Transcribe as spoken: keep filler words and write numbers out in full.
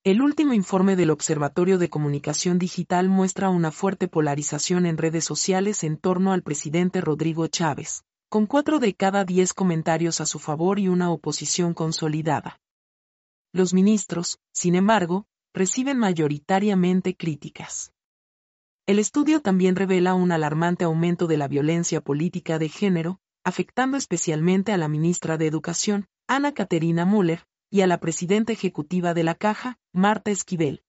El último informe del Observatorio de Comunicación Digital muestra una fuerte polarización en redes sociales en torno al presidente Rodrigo Chávez, con cuatro de cada diez comentarios a su favor y una oposición consolidada. Los ministros, sin embargo, reciben mayoritariamente críticas. El estudio también revela un alarmante aumento de la violencia política de género, afectando especialmente a la ministra de Educación, Ana Caterina Müller, y a la presidenta ejecutiva de la Caja, Marta Esquivel.